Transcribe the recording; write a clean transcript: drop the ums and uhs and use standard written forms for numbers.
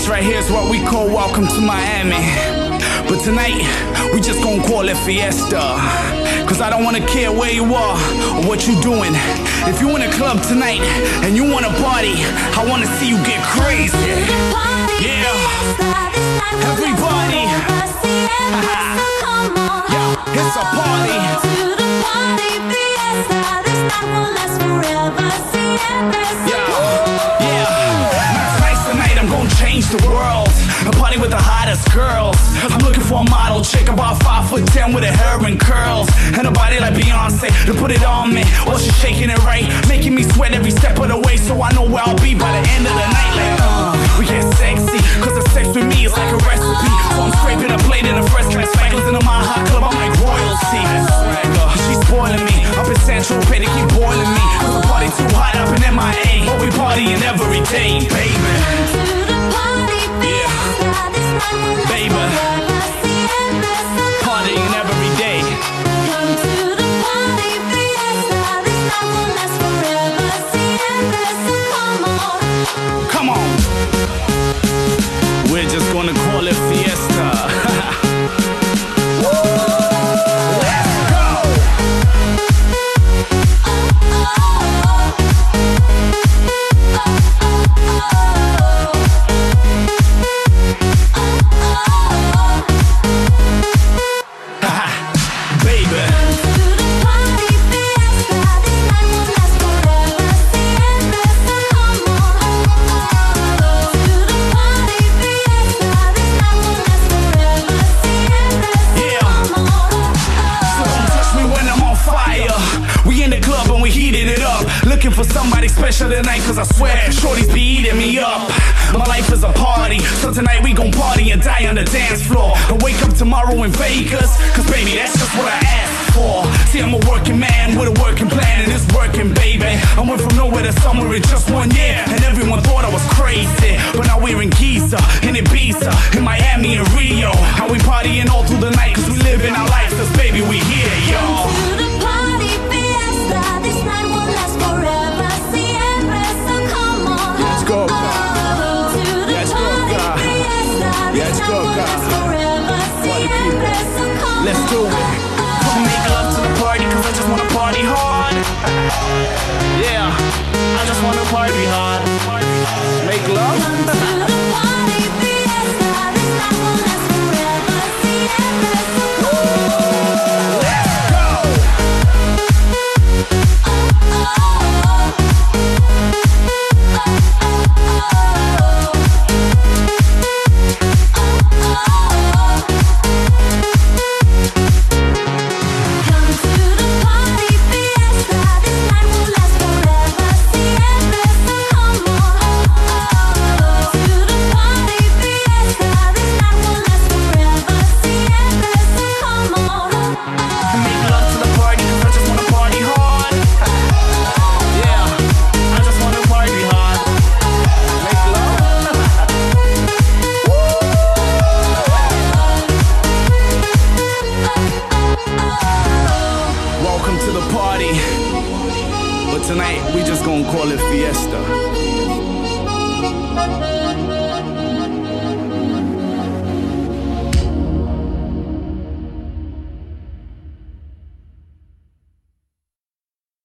This right here is what we call Welcome to Miami. But tonight, we just gonna call it Fiesta. Cause I don't wanna care where you are or what you doing. If you in a club tonight and you wanna party, I wanna see you get crazy. Yeah, everybody. Yo, it's a party. Change the world, a party with the hottest girls. I'm looking for a model chick about 5'10" with her hair and curls, and a body like Beyonce to put it on me. While she's shaking it right, making me sweat every step of the way. So I know where I'll be by the end of the night. Like, we get sexy, cause the sex with me is like a recipe. So I'm scraping a plate in a first class spangles in a my hot club. I'm like royalty. She's spoiling me up in Central Pay to keep boiling me. Cause the party too hot up in MIA. But we partying every day, baby. Baby, partying every day. Come to the party, Fiesta. This night will last forever. Siempre, come on. We're just gonna call it Fiesta. Looking for somebody special tonight, cause I swear shorties be eating me up. My life is a party, so tonight we gon' party and die on the dance floor. And wake up tomorrow in Vegas, cause baby, that's just what I asked for. See, I'm a working man with a working plan, and it's working, baby. I went from nowhere to somewhere in just 1 year, and everyone thought I was crazy. But now we're in Giza, in Ibiza, in Miami and Rio. How we partying all through the night, cause we living our lives, cause baby, we here, y'all. Let's do it. Come make love to the party, cause I just wanna party hard. Yeah, I just wanna party hard. Make love. But tonight, we just gonna call it Fiesta.